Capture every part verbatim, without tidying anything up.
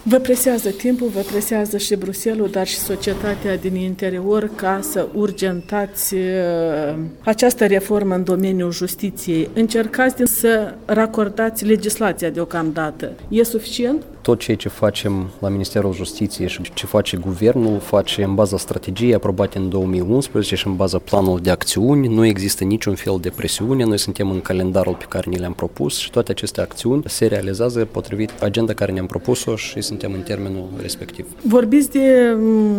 Vă presează timpul, vă presează și Bruxelles, dar și societatea din interior ca să urgentați această reformă în domeniul justiției. Încercați să racordați legislația deocamdată. E suficient? Tot ceea ce facem la Ministerul Justiției și ce face guvernul face în baza strategiei aprobate în două mii unsprezece și în baza planului de acțiuni. Nu există niciun fel de presiune, noi suntem în calendarul pe care ni le-am propus și toate aceste acțiuni se realizează potrivit agenda care ne-am propus-o și suntem în termenul respectiv. Vorbiți de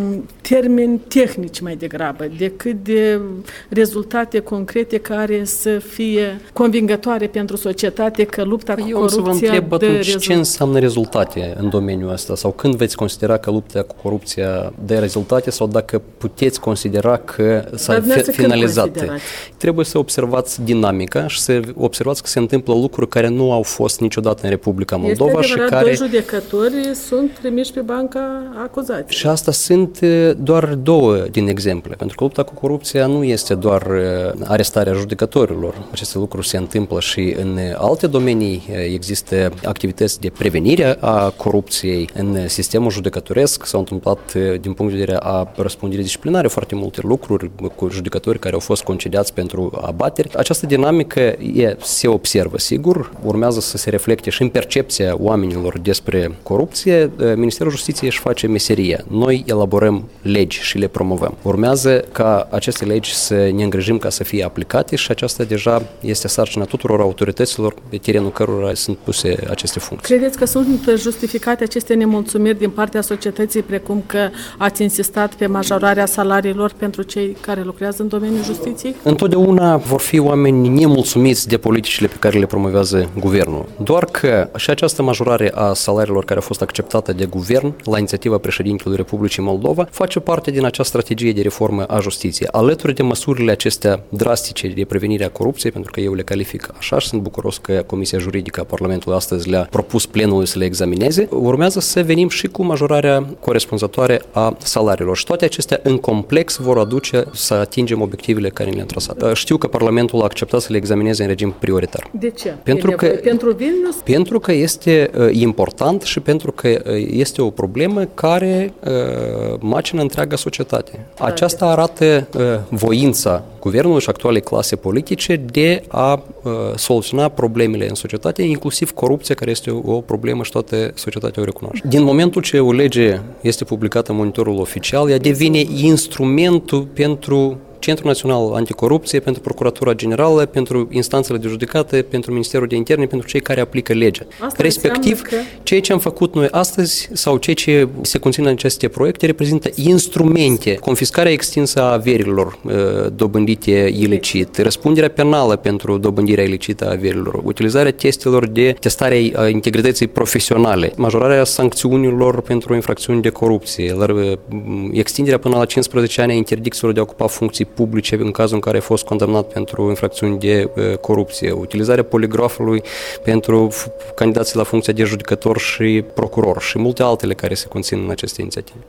termeni tehnici mai degrabă, decât de rezultate concrete care să fie convingătoare pentru societate că lupta cu Eu corupția să vă întreb atunci rezult... ce înseamnă rezultate în domeniul ăsta sau când veți considera că lupta cu corupția dă rezultate sau dacă puteți considera că s-a finalizat. Trebuie să observați dinamica și să observați că se întâmplă lucruri care nu au fost niciodată în Republica Moldova. Este adevărat, și care... doi judecători sunt trimiși pe banca acuzației. Și asta sunt doar două din exemple, pentru că lupta cu corupția nu este doar arestarea judecătorilor. Aceste lucruri se întâmplă și în alte domenii. Există activități de prevenire a corupției în sistemul judecătoresc. S-au întâmplat din punct de vedere a răspunderii disciplinare foarte multe lucruri cu judecători care au fost concediați pentru abateri. Această dinamică e, se observă, sigur, urmează să se reflecte și în percepția oamenilor despre corupție. Ministerul Justiției își face meseria. Noi elaborăm legi și le promovăm. Urmează ca aceste legi să ne îngrijim ca să fie aplicate și aceasta deja este sarcina tuturor autorităților pe terenul cărora sunt puse aceste funcții. Credeți că sunt justificate aceste nemulțumiri din partea societății, precum că ați insistat pe majorarea salariilor pentru cei care lucrează în domeniul justiției? Întotdeauna vor fi oameni nemulțumiți de politicile pe care le promovează guvernul. Doar că și această majorare a salariilor care a fost acceptată de guvern la inițiativa președintelui Republicii Moldova face parte din această strategie de reformă a justiției. Alături de măsurile acestea drastice de prevenire a corupției, pentru că eu le calific așa și sunt bucuros că Comisia Juridică a Parlamentului astăzi le-a propus plenului să le examineze, urmează să venim și cu majorarea corespunzătoare a salariilor. Și toate acestea în complex vor aduce să atingem obiectivele care le-am trasat. Știu că Parlamentul a acceptat să le examineze în regim prioritar. De ce? Pentru că, pentru Vilnius? Pentru că este uh, important și pentru că uh, este o problemă care uh, macină întreaga societate. Aceasta arată uh, voința guvernului și actualei clase politice de a uh, soluționa problemele în societate, inclusiv corupția, care este o, o problemă și toată societatea o recunoaște. Din momentul ce o lege este publicată în monitorul oficial, ea devine instrumentul pentru Centrul Național Anticorupție, pentru Procuratura Generală, pentru instanțele de judecată, pentru Ministerul de Interne, pentru cei care aplică legea. Asta Respectiv, că... ceea ce am făcut noi astăzi sau ceea ce se conține în aceste proiecte reprezintă instrumente, confiscarea extinsă a averilor uh, dobândite ilicit, răspunderea penală pentru dobândirea ilicită a averilor, utilizarea testelor de testare a integrității profesionale, majorarea sancțiunilor pentru infracțiuni de corupție, extinderea până la cincisprezece ani a interdicțiilor de a ocupa funcții publice în cazul în care a fost condamnat pentru infracțiuni de uh, corupție, utilizarea poligrafului pentru f- candidații la funcția de judecător și procuror și multe altele care se conțin în aceste inițiative.